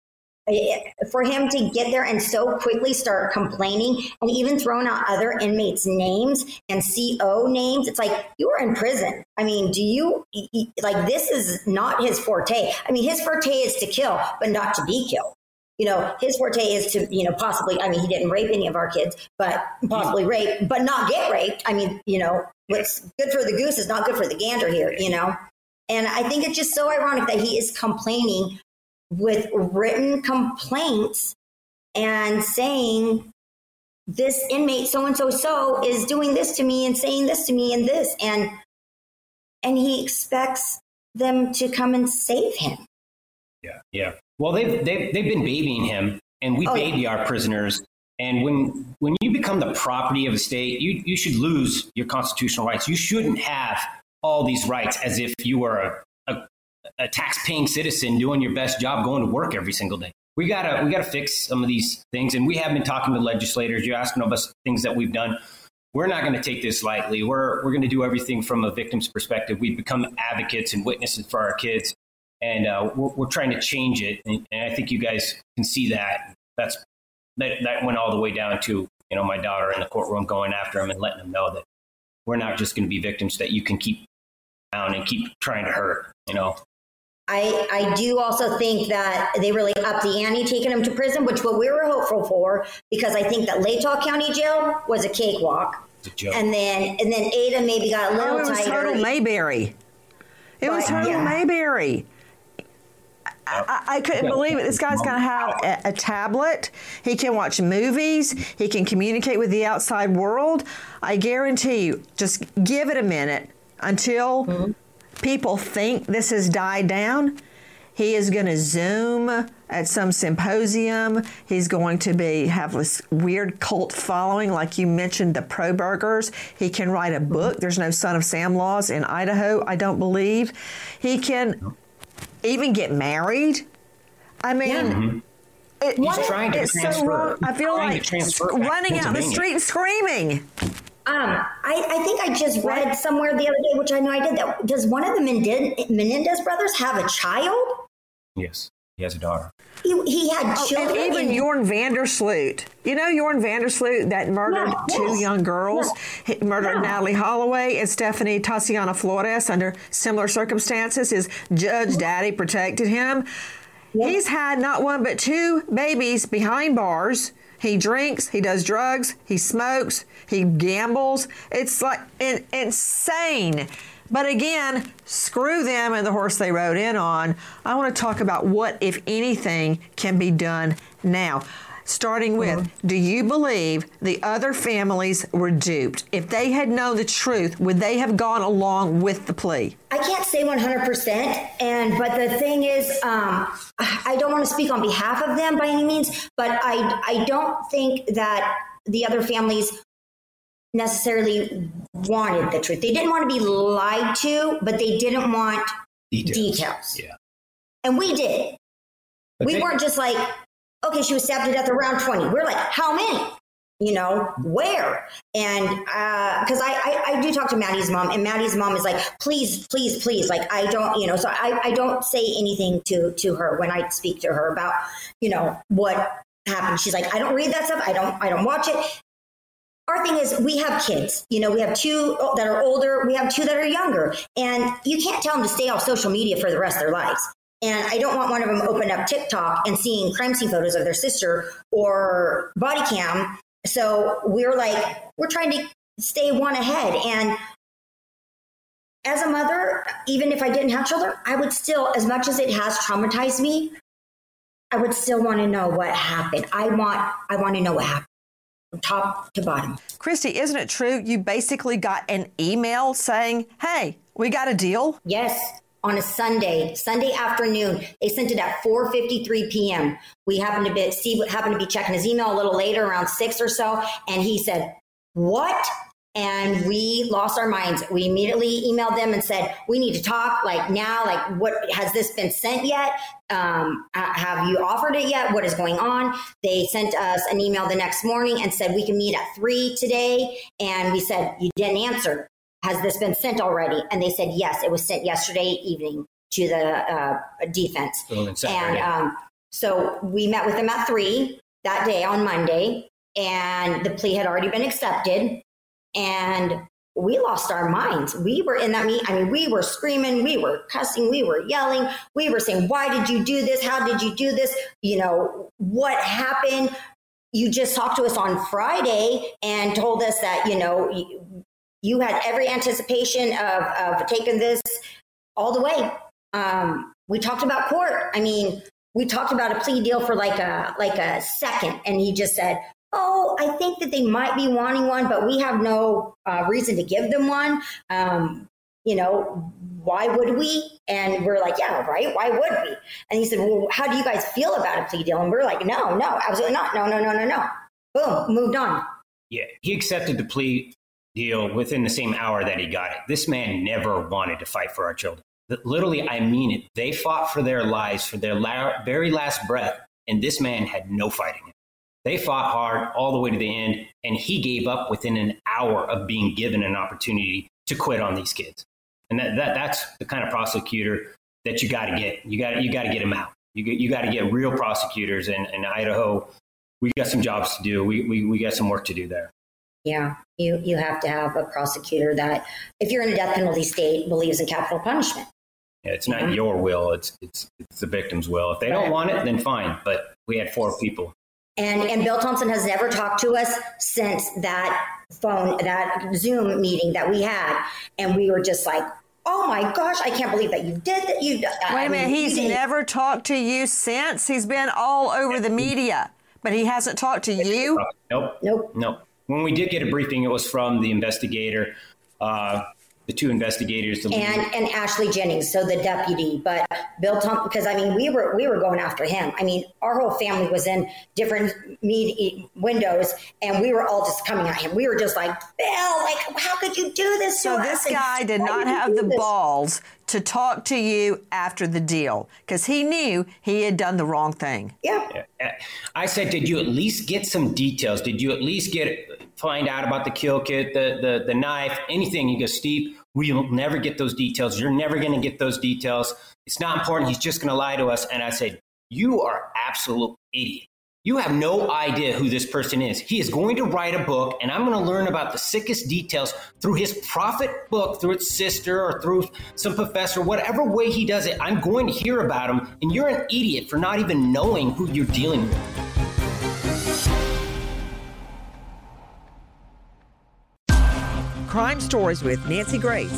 S4: for him to get there and so quickly start complaining and even throwing out other inmates' names and C O names. It's like, you were in prison. I mean, do you, like, this is not his forte. I mean, his forte is to kill, but not to be killed. You know, his forte is to, you know, possibly, I mean, he didn't rape any of our kids, but possibly rape, but not get raped. I mean, you know, what's good for the goose is not good for the gander here, you know? And I think it's just so ironic that he is complaining with written complaints and saying this inmate so-and-so-so is doing this to me and saying this to me and this. And, and he expects them to come and save him.
S5: Yeah. Yeah. Well, they've, they've, they've been babying him, and we oh, baby yeah. our prisoners. And when when you become the property of a state, you, you should lose your constitutional rights. You shouldn't have all these rights as if you were a, a, a tax-paying citizen doing your best job, going to work every single day. We gotta we gotta fix some of these things, and we have been talking to legislators. You're asking of us things that we've done. We're not going to take this lightly. We're we're going to do everything from a victim's perspective. We've become advocates and witnesses for our kids. And uh, we're, we're trying to change it, and, and I think you guys can see that. That's that, that went all the way down to, you know, my daughter in the courtroom going after him and letting him know that we're not just going to be victims that you can keep down and keep trying to hurt. You know,
S4: I I do also think that they really upped the ante taking him to prison, which what we were hopeful for, because I think that Latah County Jail was a cakewalk,
S5: it's a joke.
S4: and then and then Ada maybe got a little
S2: oh, it was
S4: tighter.
S2: Total Mayberry. It but, was Total yeah. Mayberry. I, I couldn't believe it. This guy's going to have a, a tablet. He can watch movies. He can communicate with the outside world. I guarantee you, just give it a minute until mm-hmm. people think this has died down. He is going to Zoom at some symposium. He's going to be have this weird cult following, like you mentioned, the Pro Burgers. He can write a book. There's no Son of Sam laws in Idaho, I don't believe. He can even get married. I mean,
S5: yeah. mm-hmm.
S2: it,
S5: he's trying to
S2: it's
S5: transfer.
S2: So wrong. I feel like running out the street screaming.
S4: Um, I, I think I just read what? somewhere the other day, which I know I did, that does one of the Menendez, Menendez brothers have a child?
S5: Yes, he has a daughter.
S4: He, he had
S2: oh,
S4: children.
S2: And even Jorn Vandersloot. You know Jorn Vandersloot that murdered yeah, two yes. young girls? Yeah. He murdered yeah. Natalie Holloway and Stephanie Tassiana Flores under similar circumstances. His judge daddy protected him. Yeah. He's had not one but two babies behind bars. He drinks, he does drugs, he smokes, he gambles. It's like in, insane. But again, screw them and the horse they rode in on. I want to talk about what, if anything, can be done now. Starting with, mm-hmm. do you believe the other families were duped? If they had known the truth, would they have gone along with the plea?
S4: I can't say one hundred percent. And but the thing is, um, I don't want to speak on behalf of them by any means, but I, I don't think that the other families necessarily wanted the truth. They didn't want to be lied to, but they didn't want details. details.
S5: Yeah.
S4: And we did. But we they- weren't just like, okay, she was stabbed to death around twenty. We're like, how many? You know, where? And because uh, I, I, I do talk to Maddie's mom, and Maddie's mom is like, please, please, please. Like, I don't, you know, so I, I don't say anything to, to her when I speak to her about, you know, what happened. She's like, I don't read that stuff. I don't, I don't watch it. Our thing is we have kids, you know, we have two that are older. We have two that are younger, and you can't tell them to stay off social media for the rest of their lives. And I don't want one of them open up TikTok and seeing crime scene photos of their sister or body cam. So we're like, we're trying to stay one ahead. And as a mother, even if I didn't have children, I would still, as much as it has traumatized me, I would still want to know what happened. I want, I want to know what happened from top to bottom.
S2: Christy, isn't it true? You basically got an email saying, hey, we got a deal?
S4: Yes. on a Sunday, Sunday afternoon. They sent it at four fifty-three p.m. We happened to be, Steve happened to be checking his email a little later, around six or so, and he said, what? And we lost our minds. We immediately emailed them and said, we need to talk like now, like what, has this been sent yet? Um, have you offered it yet? What is going on? They sent us an email the next morning and said, we can meet at three today. And we said, you didn't answer. Has this been sent already? And they said, yes, it was sent yesterday evening to the uh, defense. And um, so we met with them at three that day on Monday, and the plea had already been accepted. And we lost our minds. We were in that meeting. I mean, we were screaming, we were cussing, we were yelling, we were saying, why did you do this? How did you do this? You know, what happened? You just talked to us on Friday and told us that, you know, you, you had every anticipation of, of taking this all the way. Um, we talked about court. I mean, we talked about a plea deal for like a, like a second. And he just said, oh, I think that they might be wanting one, but we have no uh, reason to give them one. Um, you know, why would we? And we're like, yeah, right. Why would we? And he said, well, how do you guys feel about a plea deal? And we're like, no, no, absolutely not. No, no, no, no, no. Boom, moved on.
S5: Yeah, he accepted the plea deal within the same hour that he got it. This man never wanted to fight for our children. Literally, I mean it. They fought for their lives, for their la- very last breath, and this man had no fighting in. They fought hard all the way to the end, and he gave up within an hour of being given an opportunity to quit on these kids. And that, that that's the kind of prosecutor that you got to get. You got you got to get him out. You get, you got to get real prosecutors. And in Idaho, we got some jobs to do. We, we we got some work to do there.
S4: Yeah, you you have to have a prosecutor that, if you're in a death penalty state, believes in capital punishment.
S5: Yeah, it's not
S4: Mm-hmm.
S5: your will. It's it's it's the victim's will. If they don't want it, then fine. But we had four people.
S4: And and Bill Thompson has never talked to us since that phone, that Zoom meeting that we had. And we were just like, oh my gosh, I can't believe that you did that. You
S2: Wait a minute, he's never talked to you since? He's been all over the media, but he hasn't talked to you?
S5: Nope.
S4: Nope.
S5: Nope. When we did get a briefing, it was from the investigator, uh, the two investigators. The
S4: and and Ashley Jennings, so the deputy. But Bill Thompson, because I mean, we were we were going after him. I mean, our whole family was in different media windows, and we were all just coming at him. We were just like, Bill, like, how could you do this to
S2: So
S4: us?
S2: this
S4: And
S2: guy did
S4: why
S2: not
S4: did you
S2: have
S4: do
S2: the
S4: this?
S2: balls to talk to you after the deal because he knew he had done the wrong thing.
S4: Yeah.
S5: I said, did you at least get some details? Did you at least get find out about the kill kit, the the, the knife, anything? He goes, Steve, we'll never get those details. You're never going to get those details. It's not important. He's just going to lie to us. And I said, you are absolute idiot. You have no idea who this person is. He is going to write a book, and I'm going to learn about the sickest details through his prophet book, through its sister, or through some professor, whatever way he does it. I'm going to hear about him, and you're an idiot for not even knowing who you're dealing with.
S1: Crime Stories with Nancy Grace.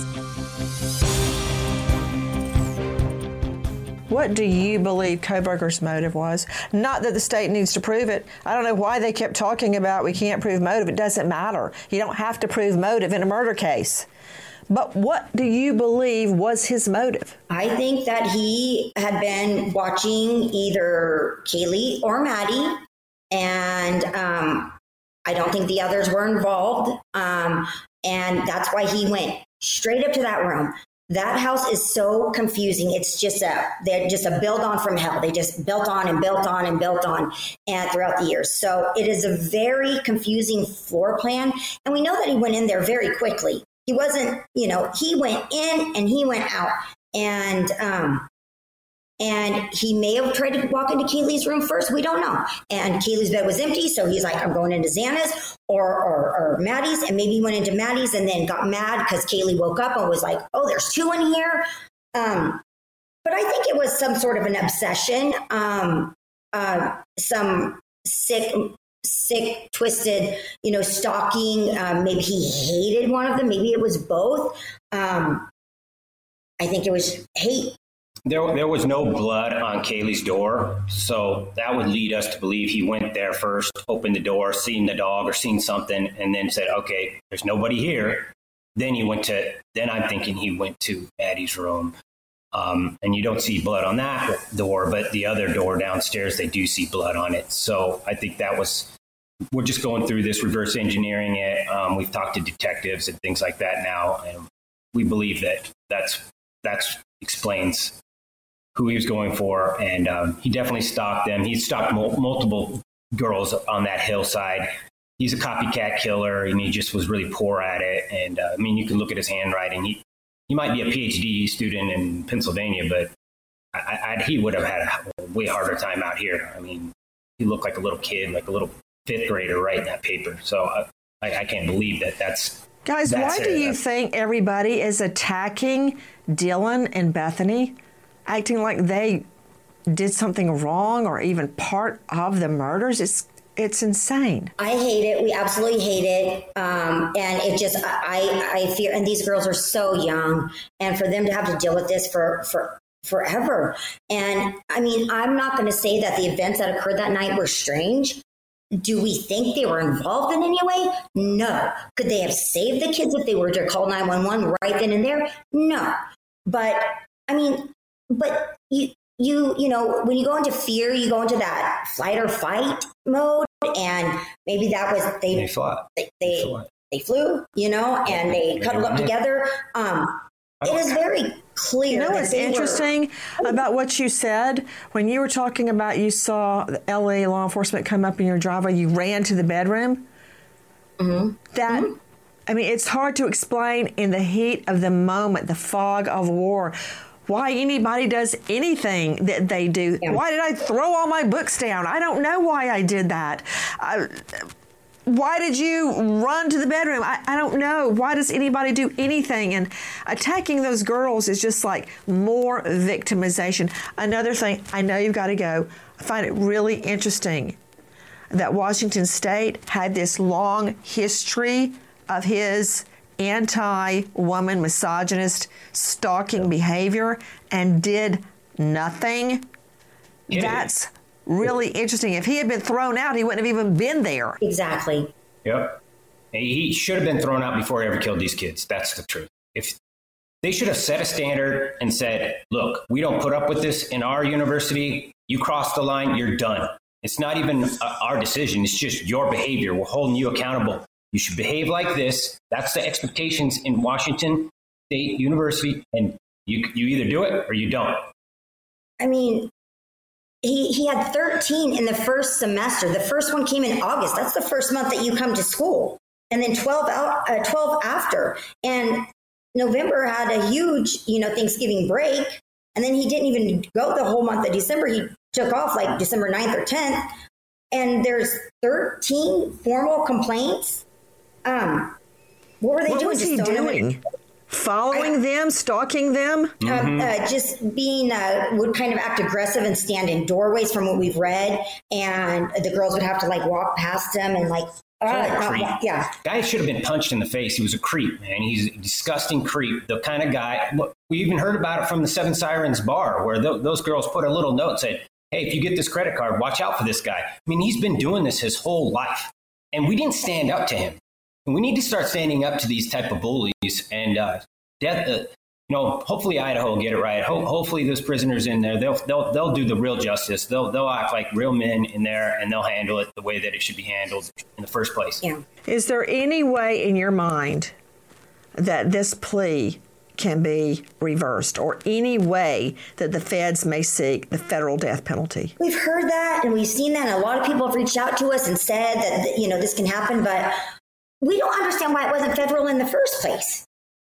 S2: What do you believe Kohberger's motive was? Not that the state needs to prove it. I don't know why they kept talking about we can't prove motive. It doesn't matter. You don't have to prove motive in a murder case. But what do you believe was his motive?
S4: I think that he had been watching either Kaylee or Maddie, and um, I don't think the others were involved. Um, and that's why he went straight up to that room. That house is so confusing. It's just a, they're just a build on from hell. They just built on and built on and built on and throughout the years. So it is a very confusing floor plan. And we know that he went in there very quickly. He wasn't, you know, he went in and he went out. And, um, and he may have tried to walk into Kaylee's room first. We don't know. And Kaylee's bed was empty. So he's like, I'm going into Xana's or, or, or Maddie's. And maybe he went into Maddie's and then got mad because Kaylee woke up and was like, oh, there's two in here. Um, but I think it was some sort of an obsession, um, uh, some sick, sick, twisted, you know, stalking. Um, maybe he hated one of them. Maybe it was both. Um, I think it was hate.
S5: There, there was no blood on Kaylee's door, so that would lead us to believe he went there first, opened the door, seen the dog or seen something, and then said, okay, there's nobody here. Then he went to, then I'm thinking he went to Maddie's room. Um, and you don't see blood on that door, but the other door downstairs, they do see blood on it. So I think that was, we're just going through this, reverse engineering it. Um, we've talked to detectives and things like that now. And we believe that that's, that's explains who he was going for. And um, he definitely stalked them. He stalked mul- multiple girls on that hillside. He's a copycat killer, and he just was really poor at it. And uh, I mean, you can look at his handwriting. He, he might be a P H D student in Pennsylvania, but I, I, he would have had a way harder time out here. I mean, he looked like a little kid, like a little fifth grader writing that paper. So uh, I, I can't believe that that's...
S2: Guys,
S5: that's
S2: why do you think everybody is attacking Dylan and Bethany, acting like they did something wrong or even part of the murders? It's it's insane.
S4: I hate it. We absolutely hate it. Um, and it just, I, I fear, and these girls are so young, and for them to have to deal with this for, for forever. And I mean, I'm not going to say that the events that occurred that night were strange. Do we think they were involved in any way? No. Could they have saved the kids if they were to call nine one one right then and there? No. But I mean, but you, you, you know, when you go into fear, you go into that flight or fight mode, and maybe that was they
S5: They fought.
S4: they they, they flew, you know, and they cuddled up together. Um, it is very clear.
S2: You know
S4: that
S2: what's
S4: they
S2: interesting
S4: were,
S2: about what you said? When you were talking about you saw the L A law enforcement come up in your driveway, you ran to the bedroom.
S4: Mm-hmm.
S2: That,
S4: mm-hmm.
S2: I mean, it's hard to explain in the heat of the moment, the fog of war, why anybody does anything that they do. Yeah. Why did I throw all my books down? I don't know why I did that. I, Why did you run to the bedroom? I, I don't know. Why does anybody do anything? And attacking those girls is just like more victimization. Another thing, I know you've got to go. I find it really interesting that Washington State had this long history of his anti-woman, misogynist, stalking behavior and did nothing.
S5: Yeah.
S2: That's really interesting. If he had been thrown out, he wouldn't have even been there.
S4: Exactly.
S5: Yep. He should have been thrown out before he ever killed these kids. That's the truth. If they should have set a standard and said, look, we don't put up with this in our university. You cross the line, you're done. It's not even our decision. It's just your behavior. We're holding you accountable. You should behave like this. That's the expectations in Washington State University. And you, you either do it or you don't.
S4: I mean, He he had thirteen in the first semester. The first one came in August. That's the first month that you come to school. And then twelve, out, uh, twelve after. And November had a huge, you know, Thanksgiving break. And then he didn't even go the whole month of December. He took off like December ninth or tenth. And there's thirteen formal complaints. Um, what were they
S2: what
S4: doing?
S2: Was
S4: Just
S2: he doing? Following I, them, stalking them?
S4: Mm-hmm. Uh, uh, just being, uh, would kind of act aggressive and stand in doorways from what we've read. And the girls would have to like walk past him and like, uh, uh, yeah.
S5: Guy should have been punched in the face. He was a creep, man. He's a disgusting creep. The kind of guy, we even heard about it from the Seven Sirens bar where th- those girls put a little note and said, hey, if you get this credit card, watch out for this guy. I mean, he's been doing this his whole life. And we didn't stand up to him. And we need to start standing up to these type of bullies. And uh, death, uh, you know, hopefully Idaho will get it right. Ho- hopefully those prisoners in there, they'll they'll they'll do the real justice. They'll they'll act like real men in there, and they'll handle it the way that it should be handled in the first place.
S4: Yeah.
S2: Is there any way in your mind that this plea can be reversed, or any way that the feds may seek the federal death penalty?
S4: We've heard that and we've seen that. And a lot of people have reached out to us and said that, you know, this can happen, but we don't understand why it wasn't federal in the first place.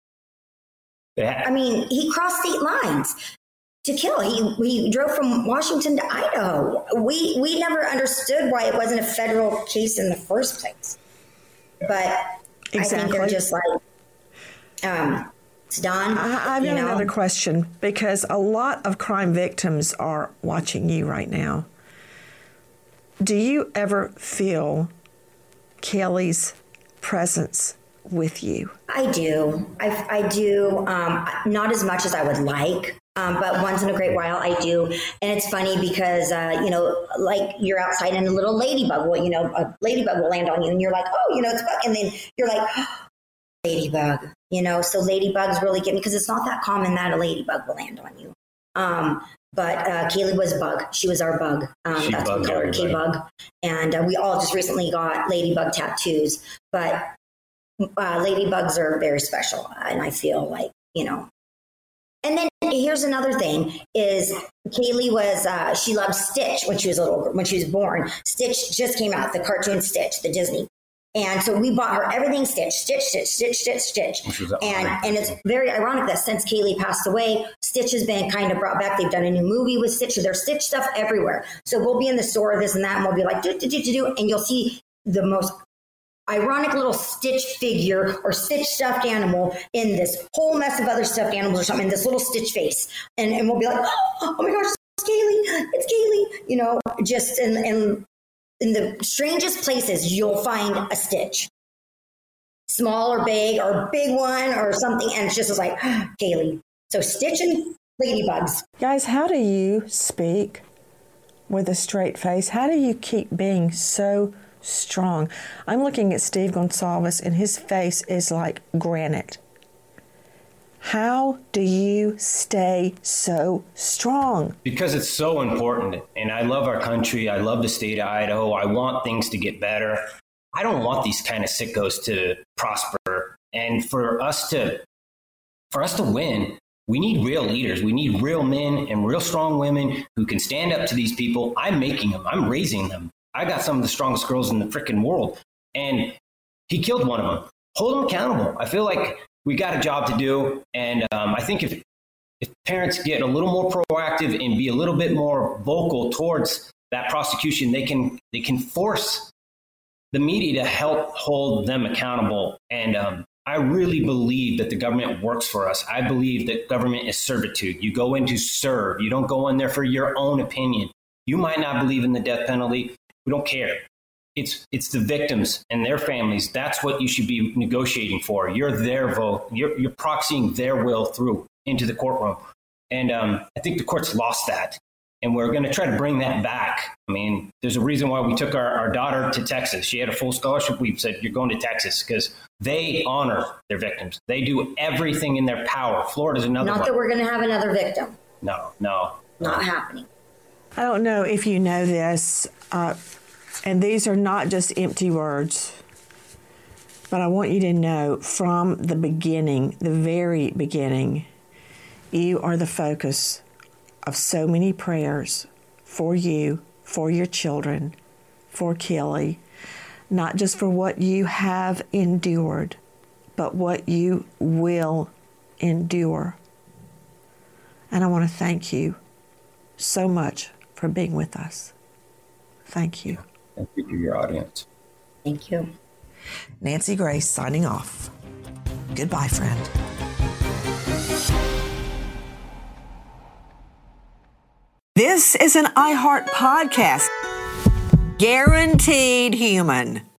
S5: Yeah.
S4: I mean, he crossed state lines to kill. He he drove from Washington to Idaho. We we never understood why it wasn't a federal case in the first place. But exactly. I think they're just like, um, it's done.
S2: I, I've got
S4: you know?
S2: another question, because a lot of crime victims are watching you right now. Do you ever feel Kelly's presence with you?
S4: I do. I, I do. Um, not as much as I would like, um, but once in a great while I do. And it's funny because, uh, you know, like you're outside and a little ladybug will, you know, a ladybug will land on you and you're like, oh, you know, it's bug. And then you're like, oh, ladybug, you know, so ladybugs really get me because it's not that common that a ladybug will land on you. Um, but uh, Kaylee was Bug. She was our Bug. Um,
S5: She
S4: that's what we
S5: bugged
S4: call her,
S5: everybody.
S4: K-Bug. And uh, we all just recently got Ladybug tattoos. But uh, Ladybugs are very special. And I feel like, you know. And then here's another thing is Kaylee was, uh, she loved Stitch when she was a little, when she was born. Stitch just came out, the cartoon Stitch, the Disney. And so we bought her everything Stitch, Stitch, Stitch, Stitch, Stitch, Stitch.
S5: Which was an
S4: And
S5: honor.
S4: and it's very ironic that since Kaylee passed away, Stitch has been kind of brought back. They've done a new movie with Stitch. There's Stitch stuff everywhere. So we'll be in the store, this and that, and we'll be like, do, do, do, do, do. And you'll see the most ironic little Stitch figure or Stitch stuffed animal in this whole mess of other stuffed animals or something, in this little Stitch face. And, and we'll be like, oh, oh my gosh, it's Kaylee, it's Kaylee. You know, just in, in, in the strangest places, you'll find a Stitch. Small or big or big one or something. And it's just like, Kaylee. So Stitch and Ladybugs.
S2: Guys, how do you speak with a straight face? How do you keep being so strong? I'm looking at Steve Gonsalves and his face is like granite. How do you stay so strong?
S5: Because it's so important. And I love our country. I love the state of Idaho. I want things to get better. I don't want these kind of sickos to prosper. And for us to, for us to win, we need real leaders. We need real men and real strong women who can stand up to these people. I'm making them. I'm raising them. I got some of the strongest girls in the freaking world. And he killed one of them. Hold them accountable. I feel like we got a job to do. And um, I think if, if parents get a little more proactive and be a little bit more vocal towards that prosecution, they can, they can force the media to help hold them accountable. And um, I really believe that the government works for us. I believe that government is servitude. You go in to serve. You don't go in there for your own opinion. You might not believe in the death penalty. We don't care. It's it's the victims and their families. That's what you should be negotiating for. You're their vote. You're, you're proxying their will through into the courtroom. And um, I think the court's lost that. And we're going to try to bring that back. I mean, there's a reason why we took our, our daughter to Texas. She had a full scholarship. We said, you're going to Texas because they honor their victims. They do everything in their power. Florida's another
S4: Not
S5: one.
S4: that we're going to have another victim.
S5: No, no.
S4: Not happening.
S2: I don't know if you know this, uh, and these are not just empty words, but I want you to know from the beginning, the very beginning, you are the focus of so many prayers for you, for your children, for Kelly, not just for what you have endured, but what you will endure. And I want to thank you so much for being with us. Thank you.
S5: Thank you to your audience.
S4: Thank you.
S1: Nancy Grace signing off. Goodbye, friend. This is an iHeart podcast. Guaranteed human.